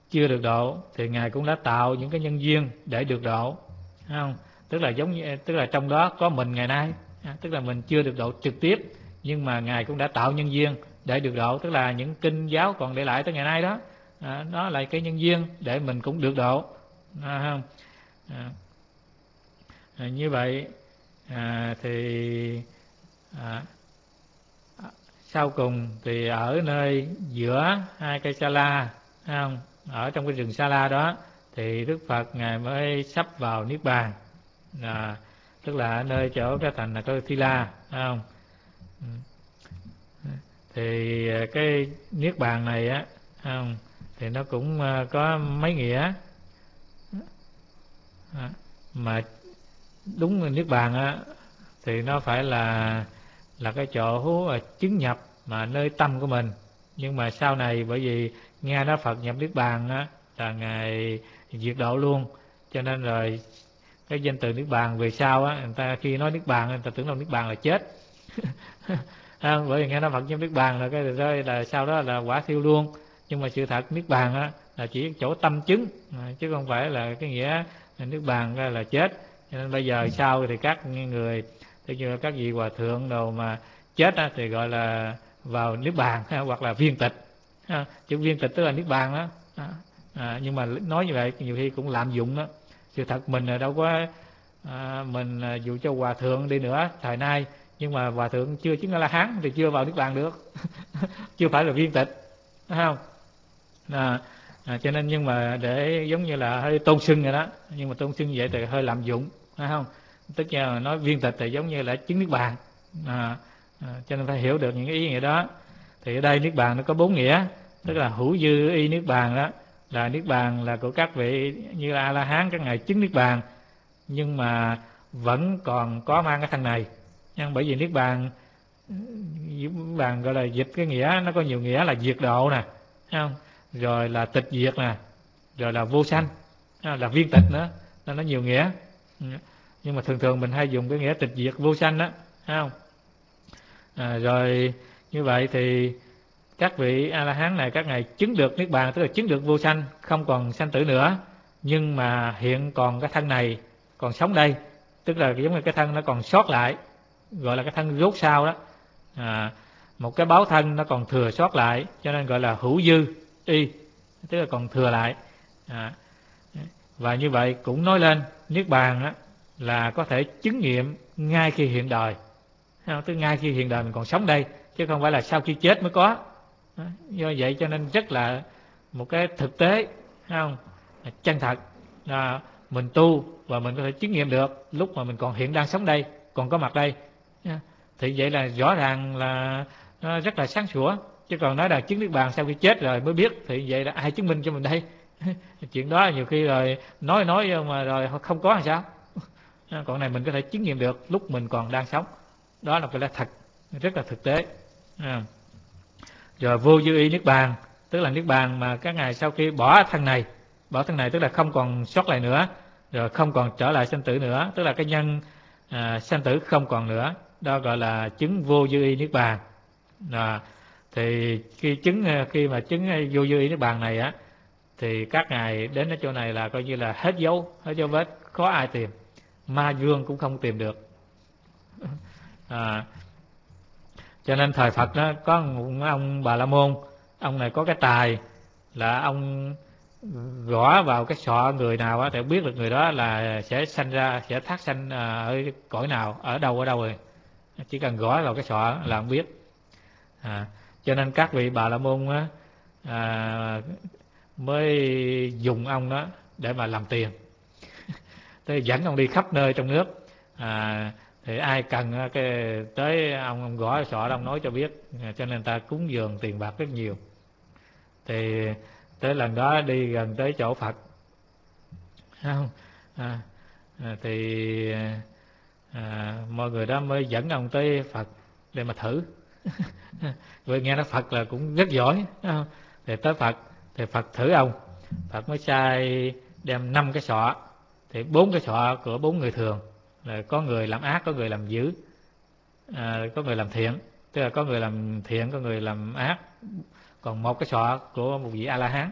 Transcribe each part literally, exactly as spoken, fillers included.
chưa được độ thì Ngài cũng đã tạo những cái nhân duyên để được độ, thấy không? Tức là giống như, tức là trong đó có mình ngày nay, tức là mình chưa được độ trực tiếp, nhưng mà Ngài cũng đã tạo nhân duyên để được độ, tức là những kinh giáo còn để lại tới ngày nay đó, à, đó là cái nhân duyên để mình cũng được độ, à, không? À, à, như vậy à, thì à, sau cùng thì ở nơi giữa hai cây sa la, không? Ở trong cái rừng sa la đó thì Đức Phật Ngài mới sắp vào niết bàn, à, tức là ở nơi chỗ cái thành là cái Thi La, không? Thì cái niết bàn này á, không, thì nó cũng có mấy nghĩa, à, mà đúng niết bàn á thì nó phải là là cái chỗ chứng nhập mà nơi tâm của mình. Nhưng mà sau này bởi vì nghe nói Phật nhập niết bàn á là Ngài diệt độ luôn, cho nên rồi cái danh từ niết bàn về sau á, người ta khi nói niết bàn người ta tưởng là niết bàn là chết. À, bởi vì nghe nói Phật nhập niết bàn là cái rồi là sau đó là quả thiêu luôn. Nhưng mà sự thật niết bàn á là chỉ chỗ tâm chứng, chứ không phải là cái nghĩa niết bàn là chết. Cho nên bây giờ sau thì các người, tức như các vị hòa thượng đồ mà chết á, thì gọi là vào niết bàn hoặc là viên tịch. Chữ viên tịch tức là niết bàn đó. À, nhưng mà nói như vậy nhiều khi cũng lạm dụng đó. Sự thật mình đâu có à, mình dù cho hòa thượng đi nữa thời nay, nhưng mà hòa thượng chưa chứng A La Hán thì chưa vào niết bàn được. Chưa phải là viên tịch, thấy không? À, à, cho nên nhưng mà để giống như là hơi tôn xưng rồi đó, nhưng mà tôn xưng vậy thì hơi lạm dụng, thấy không? Tức là nói viên tịch thì giống như là chứng niết bàn, à, à, cho nên phải hiểu được những cái ý nghĩa đó. Thì ở đây niết bàn nó có bốn nghĩa, tức là hữu dư y niết bàn đó là niết bàn là của các vị như A La Hán, các ngài chứng niết bàn nhưng mà vẫn còn có mang cái thân này. Nhưng bởi vì niết bàn niết bàn gọi là dịch cái nghĩa, nó có nhiều nghĩa là diệt độ nè, thấy không? Rồi là tịch diệt nè, rồi là vô sanh, là viên tịch nữa, nên nó nhiều nghĩa. Nhưng mà thường thường mình hay dùng cái nghĩa tịch diệt vô sanh đó, thấy không? À, rồi như vậy thì các vị A La Hán này các ngài chứng được niết bàn, tức là chứng được vô sanh, không còn sanh tử nữa, nhưng mà hiện còn cái thân này còn sống đây, tức là giống như cái thân nó còn sót lại, gọi là cái thân rốt sau đó, à, một cái báo thân nó còn thừa sót lại, cho nên gọi là hữu dư y, tức là còn thừa lại. À, và như vậy cũng nói lên niết bàn á, là có thể chứng nghiệm ngay khi hiện đời, tức ngay khi hiện đời mình còn sống đây, chứ không phải là sau khi chết mới có. Do vậy cho nên rất là một cái thực tế, không, chân thật, à, mình tu và mình có thể chứng nghiệm được lúc mà mình còn hiện đang sống đây, còn có mặt đây, thì vậy là rõ ràng là nó rất là sáng sủa. Chứ còn nói là chứng niết bàn sau khi chết rồi mới biết, thì vậy là ai chứng minh cho mình đây? Chuyện đó nhiều khi rồi nói nói mà rồi không có làm sao. Còn này mình có thể chứng nghiệm được lúc mình còn đang sống, đó là cái là thật, rất là thực tế. À. Rồi vô dư y niết bàn, tức là niết bàn mà các ngài sau khi bỏ thân này, bỏ thân này tức là không còn sót lại nữa, rồi không còn trở lại sanh tử nữa, tức là cái nhân à, sanh tử không còn nữa, đó gọi là chứng vô dư y niết bàn. À, thì khi chứng khi mà chứng vô dư y niết bàn này á, thì các ngài đến ở chỗ này là coi như là hết dấu, hết dấu vết, khó ai tìm, ma vương cũng không tìm được. À, cho nên thời Phật đó có một ông Bà La Môn, ông này có cái tài là ông gõ vào cái sọ người nào á thì biết được người đó là sẽ sanh ra, sẽ thác sanh ở cõi nào, ở đâu ở đâu rồi, chỉ cần gõ vào cái sọ là ông biết. À, cho nên các vị Bà La Môn á, à, mới dùng ông đó để mà làm tiền. Thế dẫn ông đi khắp nơi trong nước, à, thì ai cần cái tới ông, ông gõ sọ ông nói cho biết, cho nên ta cúng dường tiền bạc rất nhiều. Thì tới lần đó đi gần tới chỗ Phật, không, à, à, thì à, mọi người đó mới dẫn ông tới Phật để mà thử. Vì nghe nói Phật là cũng rất giỏi, không? Thì tới Phật thì Phật thử ông, Phật mới sai đem năm cái sọ, thì bốn cái sọ của bốn người thường, là có người làm ác, có người làm dữ, à, có người làm thiện, tức là có người làm thiện, có người làm ác, còn một cái sọ của một vị A La Hán.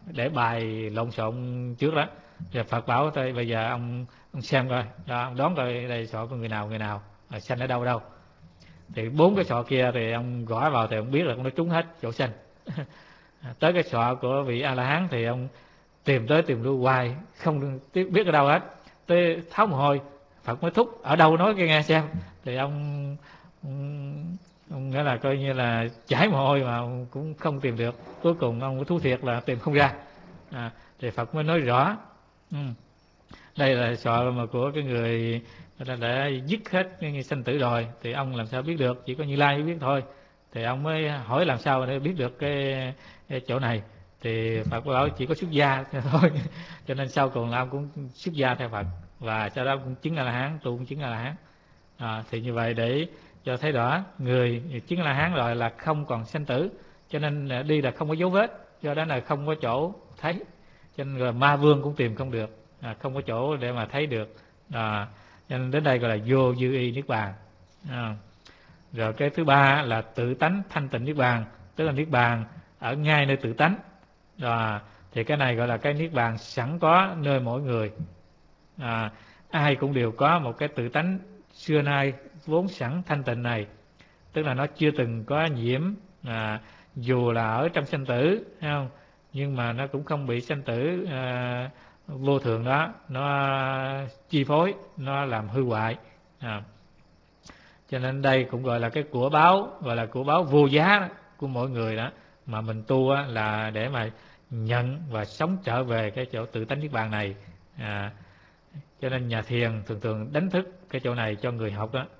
để bài lộn xộn trước đó. Rồi Phật bảo tôi bây giờ ông ông xem coi, đó, ông đoán coi đây sọ của người nào người nào, sanh ở đâu ở đâu. Thì bốn cái sọ kia thì ông gõ vào thì ông biết là nó trúng hết chỗ sanh. Tới cái sọ của vị A La Hán thì ông tìm tới tìm lui hoài không biết ở đâu hết. Tới tháo mồ hôi, Phật mới thúc ở đâu nói cái nghe xem. Thì ông, ông, ông nghĩa là coi như là chảy mồ hôi mà cũng không tìm được. Cuối cùng ông thú thiệt là tìm không ra. À, thì Phật mới nói rõ. Ừ. Đây là sọ mà của cái người ta đã dứt hết cái sanh tử rồi, thì ông làm sao biết được, chỉ có Như Lai mới biết thôi. Thì ông mới hỏi làm sao để biết được cái, cái chỗ này. Thì Phật bảo chỉ có xuất gia thôi. Cho nên sau cùng là ông cũng xuất gia theo Phật, và sau đó cũng chứng A La Hán, tu cũng chứng A La Hán. À, thì như vậy để cho thấy rõ người chứng A La Hán rồi là không còn sanh tử, cho nên đi là không có dấu vết, do đó là không có chỗ thấy, cho nên là ma vương cũng tìm không được. À, không có chỗ để mà thấy được. À, cho nên đến đây gọi là vô dư y niết bàn. À, rồi cái thứ ba là tự tánh thanh tịnh niết bàn, tức là niết bàn ở ngay nơi tự tánh. À, thì cái này gọi là cái niết bàn sẵn có nơi mỗi người. À, ai cũng đều có một cái tự tánh xưa nay vốn sẵn thanh tịnh này, tức là nó chưa từng có nhiễm, à, dù là ở trong sanh tử, thấy không? Nhưng mà nó cũng không bị sanh tử à, vô thường đó nó chi phối, nó làm hư hoại. À, cho nên đây cũng gọi là cái của báo, gọi là của báo vô giá đó, của mỗi người đó, mà mình tu á, là để mà nhận và sống trở về cái chỗ tự tánh niết bàn này. À, cho nên nhà thiền thường thường đánh thức cái chỗ này cho người học đó.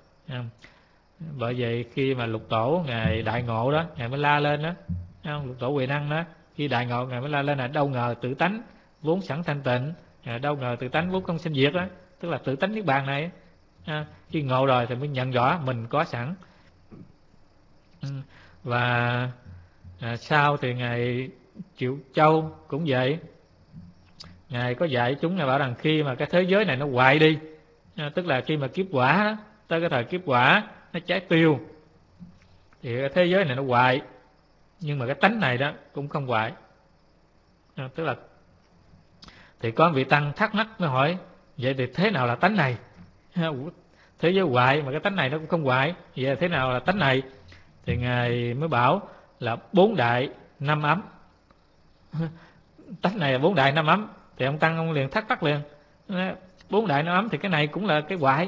Bởi vậy khi mà lục tổ ngài đại ngộ đó, ngài mới la lên đó, lục tổ Huệ Năng đó, khi đại ngộ ngài mới la lên là đâu ngờ tự tánh vốn sẵn thanh tịnh, đâu ngờ tự tánh vốn không sinh diệt đó, tức là tự tánh niết bàn này. À, khi ngộ rồi thì mới nhận rõ mình có sẵn. Và à, sau thì ngài Triệu Châu cũng vậy, ngài có dạy chúng, ngài bảo rằng khi mà cái thế giới này nó hoại đi, à, tức là khi mà kiếp quả đó, tới cái thời kiếp quả nó cháy tiêu, thì cái thế giới này nó hoại, nhưng mà cái tánh này đó cũng không hoại. À, tức là thì có vị tăng thắc mắc mới hỏi vậy thì thế nào là tánh này? Thế giới hoại mà cái tánh này nó cũng không hoại, vậy thế nào là tánh này? Thì ngài mới bảo là bốn đại năm ấm. Tánh này là bốn đại năm ấm. Thì ông tăng ông liền thắc mắc liền, bốn đại năm ấm thì cái này cũng là cái hoại.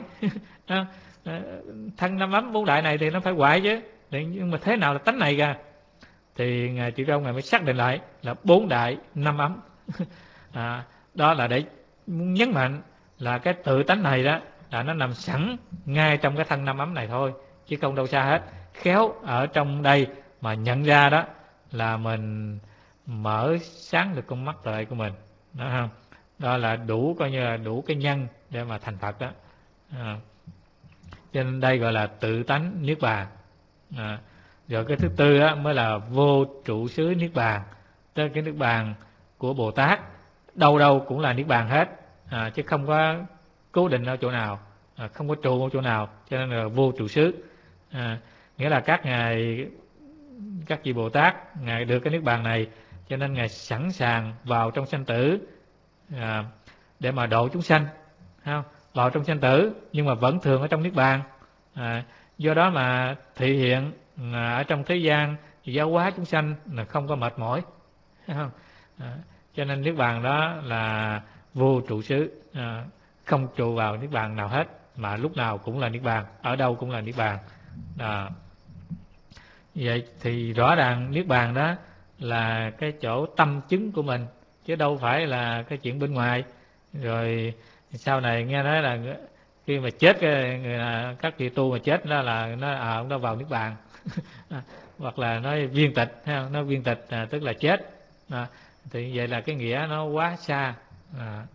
Thân năm ấm bốn đại này thì nó phải hoại chứ, nhưng mà thế nào là tánh này ra? Thì ngài Triệu Châu ngài mới xác định lại là bốn đại năm ấm. À, đó là để muốn nhấn mạnh là cái tự tánh này đó là nó nằm sẵn ngay trong cái thân năm ấm này thôi, chứ không đâu xa hết. Khéo ở trong đây mà nhận ra đó là mình mở sáng được con mắt tuệ của mình, đó không? Đó là đủ, coi như là đủ cái nhân để mà thành Phật đó. À, cho nên đây gọi là tự tánh niết bàn. À, rồi cái thứ tư á, mới là vô trụ xứ niết bàn, tức là cái niết bàn của Bồ Tát đâu đâu cũng là niết bàn hết, à, chứ không có cố định ở chỗ nào, à, không có trụ ở chỗ nào, cho nên là vô trụ xứ. À, nghĩa là các ngài, các vị Bồ Tát ngài được cái niết bàn này, cho nên ngài sẵn sàng vào trong sanh tử, à, để mà độ chúng sanh, không? Vào trong sanh tử nhưng mà vẫn thường ở trong niết bàn. À, do đó mà thị hiện à, ở trong thế gian giáo hóa chúng sanh là không có mệt mỏi, không? À, cho nên niết bàn đó là vô trụ xứ, à, không trụ vào niết bàn nào hết, mà lúc nào cũng là niết bàn, ở đâu cũng là niết bàn. À, vậy thì rõ ràng niết bàn đó là cái chỗ tâm chứng của mình, chứ đâu phải là cái chuyện bên ngoài. Rồi sau này nghe nói là khi mà chết cái người là các vị tu mà chết đó là nó à, ông đã vào niết bàn. Hoặc là nói viên tịch, nó viên tịch à, tức là chết. À, thì vậy là cái nghĩa nó quá xa. À,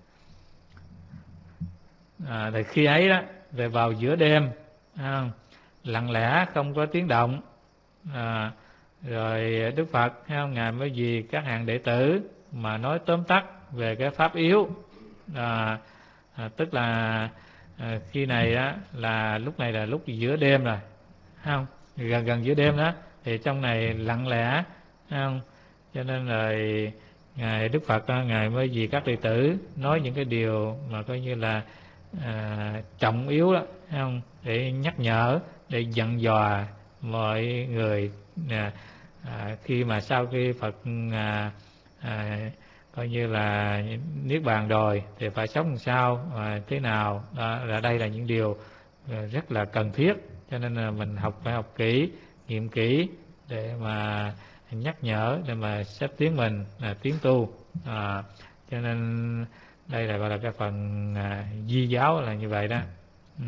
à, thì khi ấy đó về vào giữa đêm, à, lặng lẽ không có tiếng động, à, rồi Đức Phật ngài mới vì các hàng đệ tử mà nói tóm tắt về cái pháp yếu. À, à, tức là à, khi này á, là lúc này là lúc giữa đêm rồi, không? Gần gần giữa đêm đó, thì trong này lặng lẽ, không? Cho nên rồi ngài Đức Phật ngài mới vì các đệ tử nói những cái điều mà coi như là à, trọng yếu đó, thấy không? Để nhắc nhở, để dặn dò mọi người à, à, khi mà sau khi Phật à, à, coi như là niết bàn rồi thì phải sống làm sao, à, thế nào đó, là đây là những điều rất là cần thiết, cho nên là mình học phải học kỹ, nghiệm kỹ để mà nhắc nhở, để mà xếp tiến mình là tiến tu. À, cho nên đây là gọi là cái phần à, di giáo là như vậy đó. Ừ.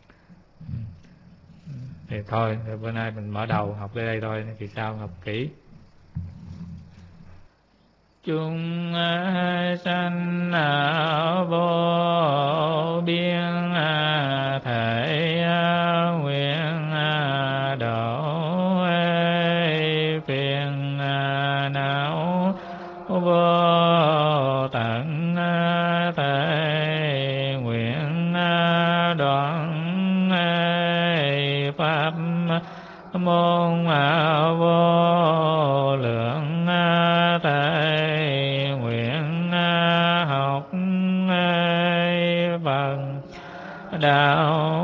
Thì thôi, thì bữa nay mình mở đầu học tới đây thôi, thì sao học kỹ. Chúng sanh vô biên thể nguyện độ phiền não vô tận thể nguyện đoạn pháp môn vô lượng thể nguyện học phần đạo